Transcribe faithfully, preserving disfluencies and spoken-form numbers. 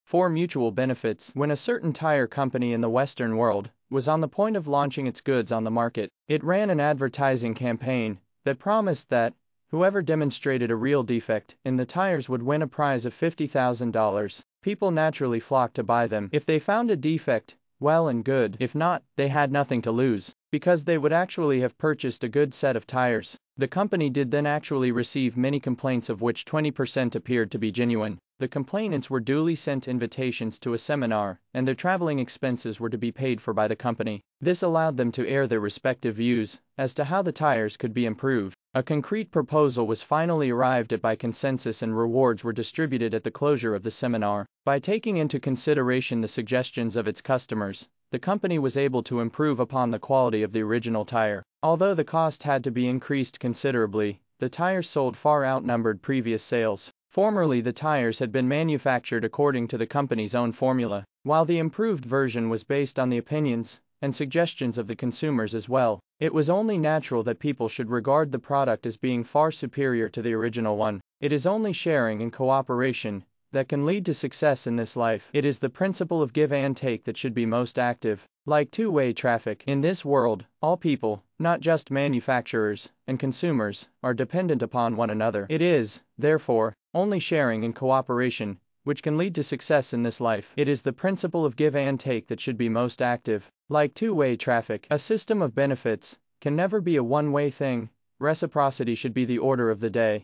Four mutual benefits. When a certain tire company in the Western world was on the point of launching its goods on the market, it ran an advertising campaign that promised that whoever demonstrated a real defect in the tires would win a prize of fifty thousand dollars. People naturally flocked to buy them. If they found a defect, well and good. If not, they had nothing to lose, because they would actually have purchased a good set of tires. The company did then actually receive many complaints, of which twenty percent appeared to be genuine. The complainants were duly sent invitations to a seminar, and their traveling expenses were to be paid for by the company. This allowed them to air their respective views as to how the tires could be improved. A concrete proposal was finally arrived at by consensus, and rewards were distributed at the closure of the seminar. By taking into consideration the suggestions of its customers, the company was able to improve upon the quality of the original tire. Although the cost had to be increased considerably, the tires sold far outnumbered previous sales. Formerly, the tires had been manufactured according to the company's own formula, while the improved version was based on the opinions and suggestions of the consumers as well. It was only natural that people should regard the product as being far superior to the original one. It is only sharing and cooperation that can lead to success in this life. It is the principle of give and take that should be most active. Like two-way traffic, in this world, all people, not just manufacturers and consumers, are dependent upon one another. It is, therefore, only sharing and cooperation which can lead to success in this life. It is the principle of give and take that should be most active. Like two-way traffic, a system of benefits can never be a one-way thing. Reciprocity should be the order of the day.